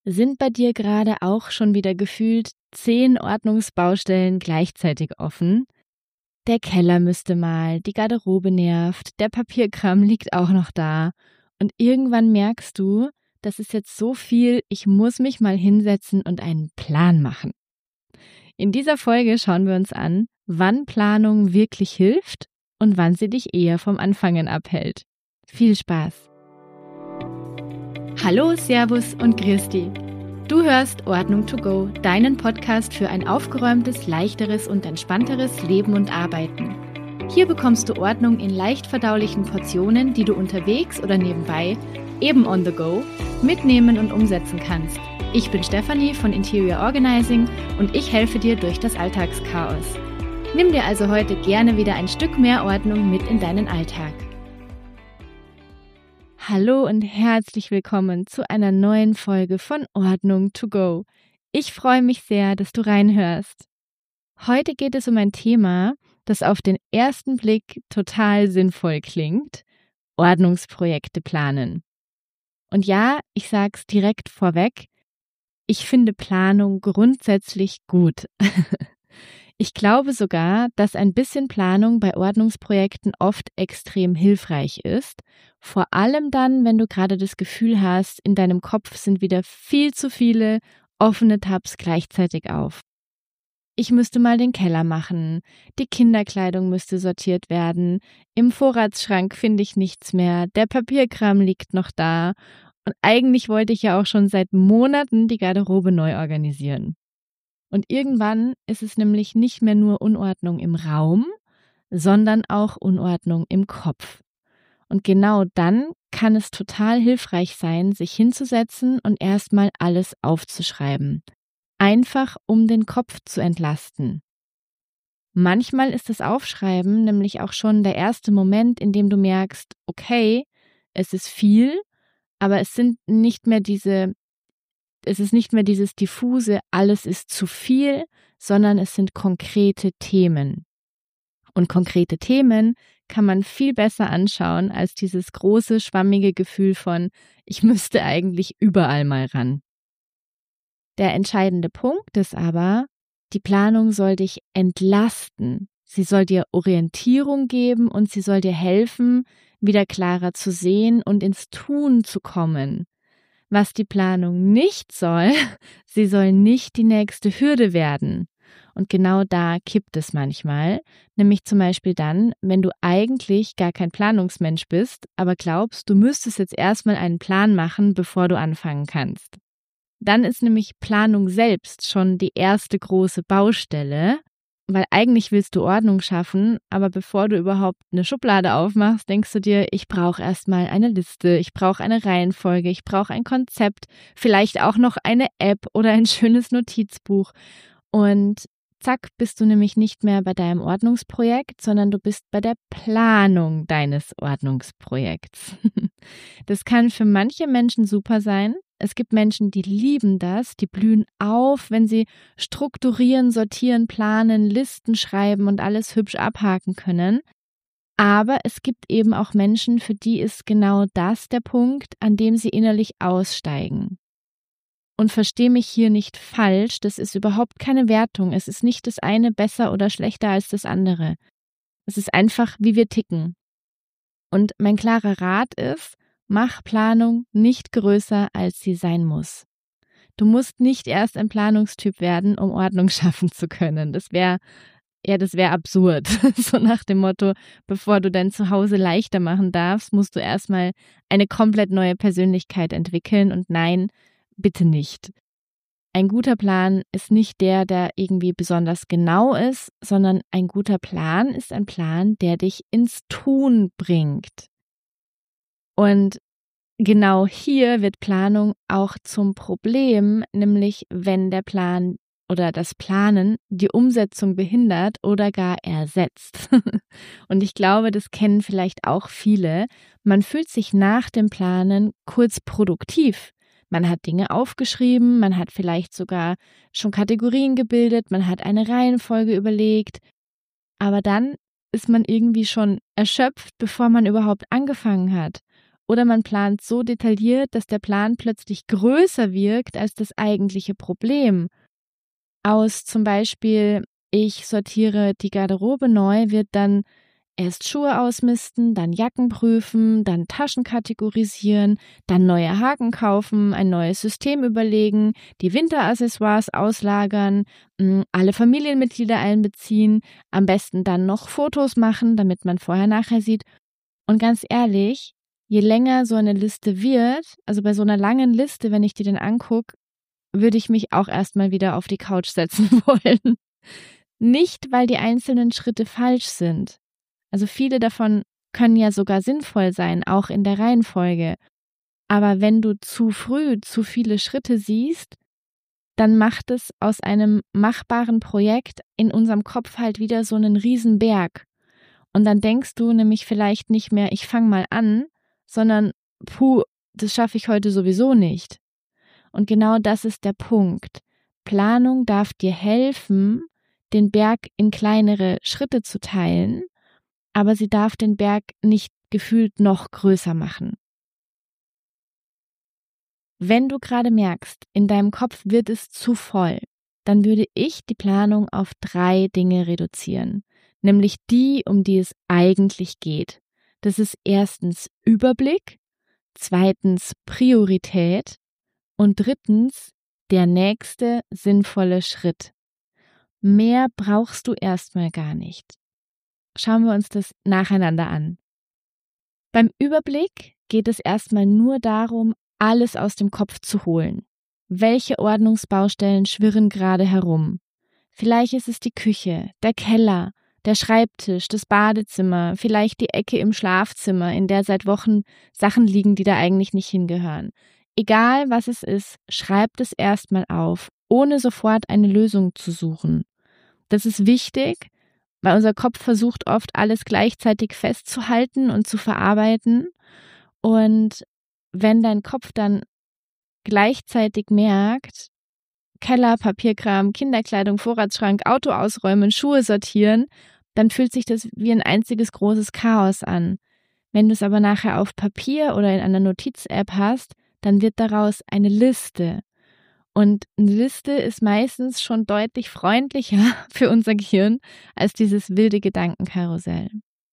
Sind bei dir gerade auch schon wieder gefühlt 10 Ordnungsbaustellen gleichzeitig offen? Der Keller müsste mal, die Garderobe nervt, der Papierkram liegt auch noch da. Und irgendwann merkst du, das ist jetzt so viel, ich muss mich mal hinsetzen und einen Plan machen. In dieser Folge schauen wir uns an, wann Planung wirklich hilft und wann sie dich eher vom Anfangen abhält. Viel Spaß! Hallo, Servus und Grüß dich. Du hörst Ordnung to go, deinen Podcast für ein aufgeräumtes, leichteres und entspannteres Leben und Arbeiten. Hier bekommst du Ordnung in leicht verdaulichen Portionen, die du unterwegs oder nebenbei, eben on the go, mitnehmen und umsetzen kannst. Ich bin Stefanie von Interior Organizing und ich helfe dir durch das Alltagschaos. Nimm dir also heute gerne wieder ein Stück mehr Ordnung mit in deinen Alltag. Hallo und herzlich willkommen zu einer neuen Folge von Ordnung to go. Ich freue mich sehr, dass du reinhörst. Heute geht es um ein Thema, das auf den ersten Blick total sinnvoll klingt: Ordnungsprojekte planen. Und ja, ich sag's direkt vorweg, ich finde Planung grundsätzlich gut. Ich glaube sogar, dass ein bisschen Planung bei Ordnungsprojekten oft extrem hilfreich ist. Vor allem dann, wenn du gerade das Gefühl hast, in deinem Kopf sind wieder viel zu viele offene Tabs gleichzeitig auf. Ich müsste mal den Keller machen, die Kinderkleidung müsste sortiert werden, im Vorratsschrank finde ich nichts mehr, der Papierkram liegt noch da und eigentlich wollte ich ja auch schon seit Monaten die Garderobe neu organisieren. Und irgendwann ist es nämlich nicht mehr nur Unordnung im Raum, sondern auch Unordnung im Kopf. Und genau dann kann es total hilfreich sein, sich hinzusetzen und erstmal alles aufzuschreiben. Einfach um den Kopf zu entlasten. Manchmal ist das Aufschreiben nämlich auch schon der erste Moment, in dem du merkst, okay, es ist viel, aber es ist nicht mehr dieses diffuse, alles ist zu viel, sondern es sind konkrete Themen. Und konkrete Themen kann man viel besser anschauen als dieses große, schwammige Gefühl von, ich müsste eigentlich überall mal ran. Der entscheidende Punkt ist aber, die Planung soll dich entlasten. Sie soll dir Orientierung geben und sie soll dir helfen, wieder klarer zu sehen und ins Tun zu kommen. Was die Planung nicht soll, sie soll nicht die nächste Hürde werden. Und genau da kippt es manchmal, nämlich zum Beispiel dann, wenn du eigentlich gar kein Planungsmensch bist, aber glaubst, du müsstest jetzt erstmal einen Plan machen, bevor du anfangen kannst. Dann ist nämlich Planung selbst schon die erste große Baustelle, weil eigentlich willst du Ordnung schaffen, aber bevor du überhaupt eine Schublade aufmachst, denkst du dir, ich brauche erstmal eine Liste, ich brauche eine Reihenfolge, ich brauche ein Konzept, vielleicht auch noch eine App oder ein schönes Notizbuch. Und zack, bist du nämlich nicht mehr bei deinem Ordnungsprojekt, sondern du bist bei der Planung deines Ordnungsprojekts. Das kann für manche Menschen super sein. Es gibt Menschen, die lieben das, die blühen auf, wenn sie strukturieren, sortieren, planen, Listen schreiben und alles hübsch abhaken können. Aber es gibt eben auch Menschen, für die ist genau das der Punkt, an dem sie innerlich aussteigen. Und versteh mich hier nicht falsch, das ist überhaupt keine Wertung. Es ist nicht das eine besser oder schlechter als das andere. Es ist einfach, wie wir ticken. Und mein klarer Rat ist, mach Planung nicht größer, als sie sein muss. Du musst nicht erst ein Planungstyp werden, um Ordnung schaffen zu können. Das wäre absurd. So nach dem Motto, bevor du dein Zuhause leichter machen darfst, musst du erstmal eine komplett neue Persönlichkeit entwickeln. Und nein, bitte nicht. Ein guter Plan ist nicht der irgendwie besonders genau ist, sondern ein guter Plan ist ein Plan, der dich ins Tun bringt. Und genau hier wird Planung auch zum Problem, nämlich wenn der Plan oder das Planen die Umsetzung behindert oder gar ersetzt. Und ich glaube, das kennen vielleicht auch viele. Man fühlt sich nach dem Planen kurz produktiv. Man hat Dinge aufgeschrieben, man hat vielleicht sogar schon Kategorien gebildet, man hat eine Reihenfolge überlegt. Aber dann ist man irgendwie schon erschöpft, bevor man überhaupt angefangen hat. Oder man plant so detailliert, dass der Plan plötzlich größer wirkt als das eigentliche Problem. Aus zum Beispiel, ich sortiere die Garderobe neu, wird dann erst Schuhe ausmisten, dann Jacken prüfen, dann Taschen kategorisieren, dann neue Haken kaufen, ein neues System überlegen, die Winteraccessoires auslagern, alle Familienmitglieder einbeziehen, am besten dann noch Fotos machen, damit man vorher-nachher sieht. Und ganz ehrlich, je länger so eine Liste wird, also bei so einer langen Liste, wenn ich die dann angucke, würde ich mich auch erstmal wieder auf die Couch setzen wollen. Nicht, weil die einzelnen Schritte falsch sind. Also viele davon können ja sogar sinnvoll sein, auch in der Reihenfolge. Aber wenn du zu früh zu viele Schritte siehst, dann macht es aus einem machbaren Projekt in unserem Kopf halt wieder so einen Riesenberg. Und dann denkst du nämlich vielleicht nicht mehr, ich fange mal an, sondern das schaffe ich heute sowieso nicht. Und genau das ist der Punkt. Planung darf dir helfen, den Berg in kleinere Schritte zu teilen, aber sie darf den Berg nicht gefühlt noch größer machen. Wenn du gerade merkst, in deinem Kopf wird es zu voll, dann würde ich die Planung auf 3 Dinge reduzieren, nämlich die, um die es eigentlich geht. Das ist erstens Überblick, zweitens Priorität und drittens der nächste sinnvolle Schritt. Mehr brauchst du erstmal gar nicht. Schauen wir uns das nacheinander an. Beim Überblick geht es erstmal nur darum, alles aus dem Kopf zu holen. Welche Ordnungsbaustellen schwirren gerade herum? Vielleicht ist es die Küche, der Keller, der Schreibtisch, das Badezimmer, vielleicht die Ecke im Schlafzimmer, in der seit Wochen Sachen liegen, die da eigentlich nicht hingehören. Egal was es ist, schreibt es erstmal auf, ohne sofort eine Lösung zu suchen. Das ist wichtig, weil unser Kopf versucht oft alles gleichzeitig festzuhalten und zu verarbeiten. Und wenn dein Kopf dann gleichzeitig merkt, Keller, Papierkram, Kinderkleidung, Vorratsschrank, Auto ausräumen, Schuhe sortieren, dann fühlt sich das wie ein einziges großes Chaos an. Wenn du es aber nachher auf Papier oder in einer Notiz-App hast, dann wird daraus eine Liste. Und eine Liste ist meistens schon deutlich freundlicher für unser Gehirn als dieses wilde Gedankenkarussell.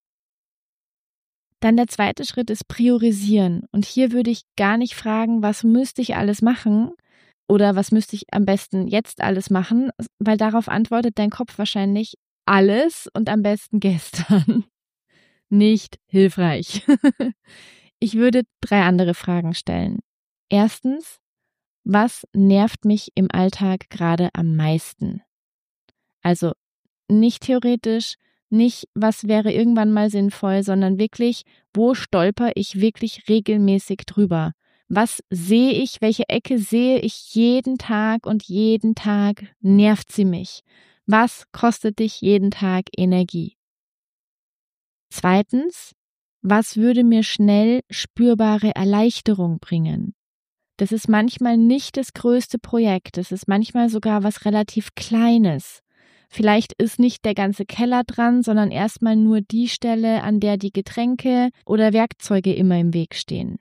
Dann der zweite Schritt ist priorisieren. Und hier würde ich gar nicht fragen, was müsste ich alles machen oder was müsste ich am besten jetzt alles machen, weil darauf antwortet dein Kopf wahrscheinlich alles und am besten gestern. Nicht hilfreich. Ich würde 3 andere Fragen stellen. Erstens, was nervt mich im Alltag gerade am meisten? Also nicht theoretisch, nicht was wäre irgendwann mal sinnvoll, sondern wirklich, wo stolper ich wirklich regelmäßig drüber? Was sehe ich, welche Ecke sehe ich jeden Tag und jeden Tag nervt sie mich? Was kostet dich jeden Tag Energie? Zweitens, was würde mir schnell spürbare Erleichterung bringen? Das ist manchmal nicht das größte Projekt, das ist manchmal sogar was relativ Kleines. Vielleicht ist nicht der ganze Keller dran, sondern erstmal nur die Stelle, an der die Getränke oder Werkzeuge immer im Weg stehen.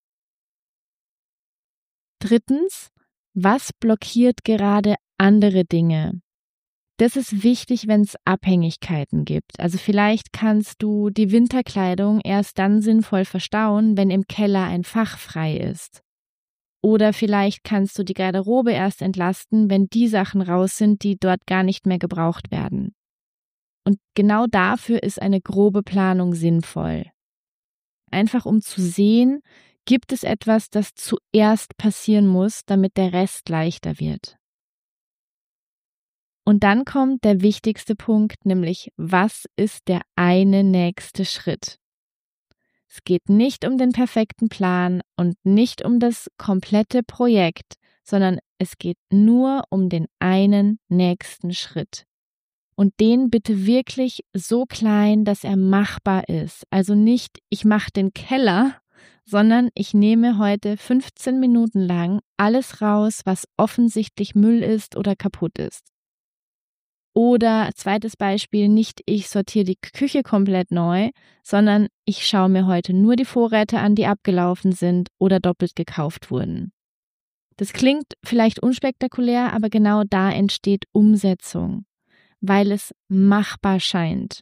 Drittens, was blockiert gerade andere Dinge? Das ist wichtig, wenn es Abhängigkeiten gibt. Also vielleicht kannst du die Winterkleidung erst dann sinnvoll verstauen, wenn im Keller ein Fach frei ist. Oder vielleicht kannst du die Garderobe erst entlasten, wenn die Sachen raus sind, die dort gar nicht mehr gebraucht werden. Und genau dafür ist eine grobe Planung sinnvoll. Einfach um zu sehen, gibt es etwas, das zuerst passieren muss, damit der Rest leichter wird. Und dann kommt der wichtigste Punkt, nämlich was ist der eine nächste Schritt? Es geht nicht um den perfekten Plan und nicht um das komplette Projekt, sondern es geht nur um den einen nächsten Schritt. Und den bitte wirklich so klein, dass er machbar ist. Also nicht, ich mache den Keller, sondern ich nehme heute 15 Minuten lang alles raus, was offensichtlich Müll ist oder kaputt ist. Oder zweites Beispiel, nicht ich sortiere die Küche komplett neu, sondern ich schaue mir heute nur die Vorräte an, die abgelaufen sind oder doppelt gekauft wurden. Das klingt vielleicht unspektakulär, aber genau da entsteht Umsetzung, weil es machbar scheint.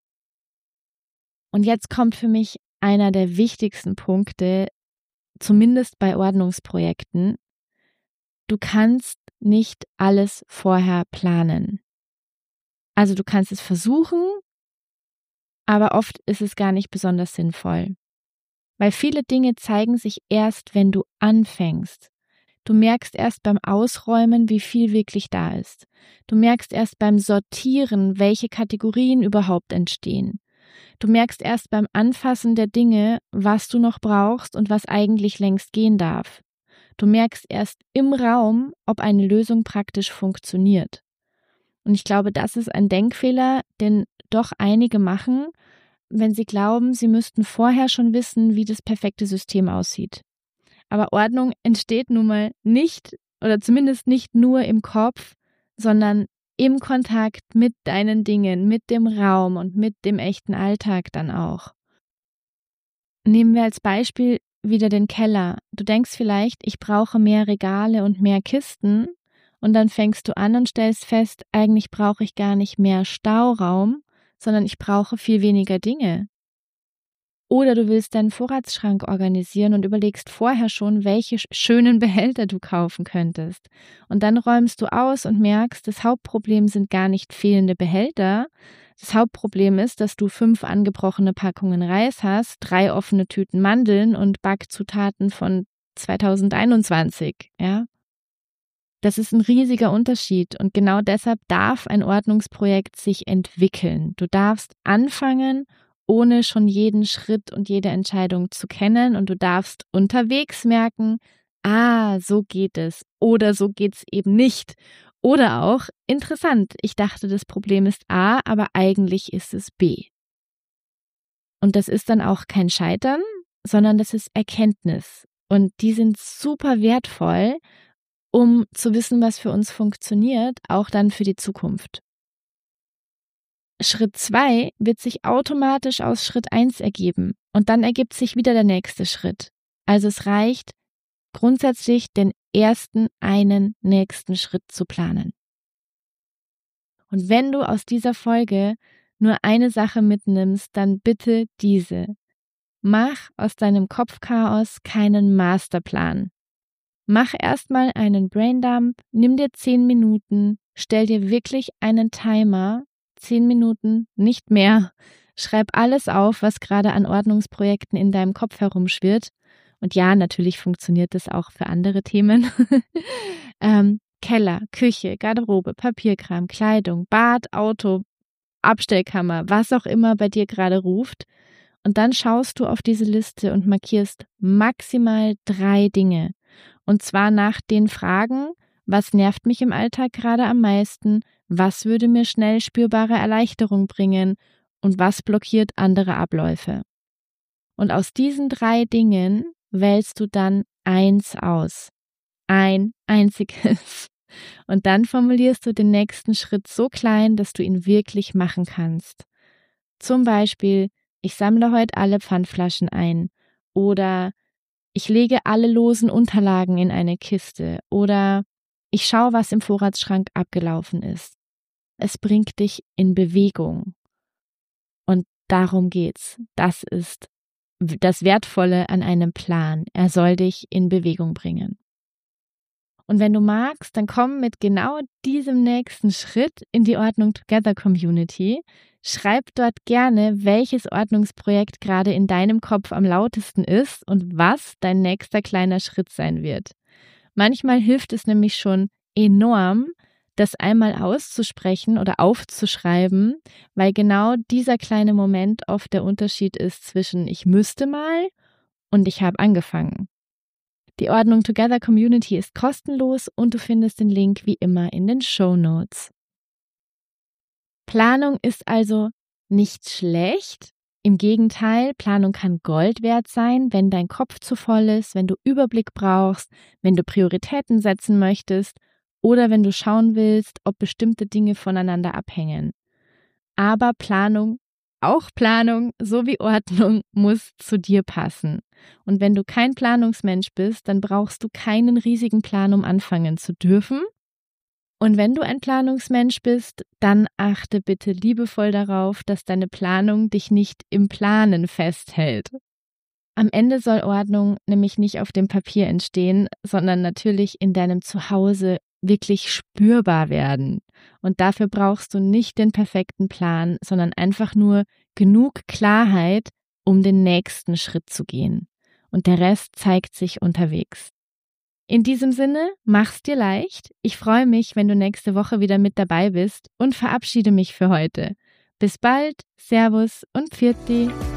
Und jetzt kommt für mich einer der wichtigsten Punkte, zumindest bei Ordnungsprojekten. Du kannst nicht alles vorher planen. Also du kannst es versuchen, aber oft ist es gar nicht besonders sinnvoll. Weil viele Dinge zeigen sich erst, wenn du anfängst. Du merkst erst beim Ausräumen, wie viel wirklich da ist. Du merkst erst beim Sortieren, welche Kategorien überhaupt entstehen. Du merkst erst beim Anfassen der Dinge, was du noch brauchst und was eigentlich längst gehen darf. Du merkst erst im Raum, ob eine Lösung praktisch funktioniert. Und ich glaube, das ist ein Denkfehler, den doch einige machen, wenn sie glauben, sie müssten vorher schon wissen, wie das perfekte System aussieht. Aber Ordnung entsteht nun mal nicht oder zumindest nicht nur im Kopf, sondern im Kontakt mit deinen Dingen, mit dem Raum und mit dem echten Alltag dann auch. Nehmen wir als Beispiel wieder den Keller. Du denkst vielleicht, ich brauche mehr Regale und mehr Kisten und dann fängst du an und stellst fest, eigentlich brauche ich gar nicht mehr Stauraum, sondern ich brauche viel weniger Dinge. Oder du willst deinen Vorratsschrank organisieren und überlegst vorher schon, welche schönen Behälter du kaufen könntest. Und dann räumst du aus und merkst, das Hauptproblem sind gar nicht fehlende Behälter. Das Hauptproblem ist, dass du 5 angebrochene Packungen Reis hast, 3 offene Tüten Mandeln und Backzutaten von 2021, ja. Das ist ein riesiger Unterschied und genau deshalb darf ein Ordnungsprojekt sich entwickeln. Du darfst anfangen, ohne schon jeden Schritt und jede Entscheidung zu kennen und du darfst unterwegs merken, so geht es oder so geht's eben nicht. Oder auch, interessant, ich dachte, das Problem ist A, aber eigentlich ist es B. Und das ist dann auch kein Scheitern, sondern das ist Erkenntnis. Und die sind super wertvoll, um zu wissen, was für uns funktioniert, auch dann für die Zukunft. Schritt 2 wird sich automatisch aus Schritt 1 ergeben und dann ergibt sich wieder der nächste Schritt. Also es reicht grundsätzlich, den einen nächsten Schritt zu planen. Und wenn du aus dieser Folge nur eine Sache mitnimmst, dann bitte diese. Mach aus deinem Kopfchaos keinen Masterplan. Mach erstmal einen Braindump, nimm dir 10 Minuten, stell dir wirklich einen Timer, 10 Minuten, nicht mehr. Schreib alles auf, was gerade an Ordnungsprojekten in deinem Kopf herumschwirrt. Und ja, natürlich funktioniert das auch für andere Themen. Keller, Küche, Garderobe, Papierkram, Kleidung, Bad, Auto, Abstellkammer, was auch immer bei dir gerade ruft. Und dann schaust du auf diese Liste und markierst maximal 3 Dinge. Und zwar nach den Fragen, was nervt mich im Alltag gerade am meisten, was würde mir schnell spürbare Erleichterung bringen und was blockiert andere Abläufe. Und aus diesen 3 Dingen wählst du dann 1 aus. Ein einziges. Und dann formulierst du den nächsten Schritt so klein, dass du ihn wirklich machen kannst. Zum Beispiel, ich sammle heute alle Pfandflaschen ein oder ich lege alle losen Unterlagen in eine Kiste oder ich schaue, was im Vorratsschrank abgelaufen ist. Es bringt dich in Bewegung. Und darum geht's. Das ist das Wertvolle an einem Plan. Er soll dich in Bewegung bringen. Und wenn du magst, dann komm mit genau diesem nächsten Schritt in die Ordnung Together Community. Schreib dort gerne, welches Ordnungsprojekt gerade in deinem Kopf am lautesten ist und was dein nächster kleiner Schritt sein wird. Manchmal hilft es nämlich schon enorm, das einmal auszusprechen oder aufzuschreiben, weil genau dieser kleine Moment oft der Unterschied ist zwischen ich müsste mal und ich habe angefangen. Die Ordnung Together Community ist kostenlos und du findest den Link wie immer in den Shownotes. Planung ist also nicht schlecht. Im Gegenteil, Planung kann Gold wert sein, wenn dein Kopf zu voll ist, wenn du Überblick brauchst, wenn du Prioritäten setzen möchtest oder wenn du schauen willst, ob bestimmte Dinge voneinander abhängen. Aber Planung, auch Planung sowie Ordnung muss zu dir passen. Und wenn du kein Planungsmensch bist, dann brauchst du keinen riesigen Plan, um anfangen zu dürfen. Und wenn du ein Planungsmensch bist, dann achte bitte liebevoll darauf, dass deine Planung dich nicht im Planen festhält. Am Ende soll Ordnung nämlich nicht auf dem Papier entstehen, sondern natürlich in deinem Zuhause wirklich spürbar werden. Und dafür brauchst du nicht den perfekten Plan, sondern einfach nur genug Klarheit, um den nächsten Schritt zu gehen. Und der Rest zeigt sich unterwegs. In diesem Sinne, mach's dir leicht. Ich freue mich, wenn du nächste Woche wieder mit dabei bist und verabschiede mich für heute. Bis bald, Servus und Pfiat dich.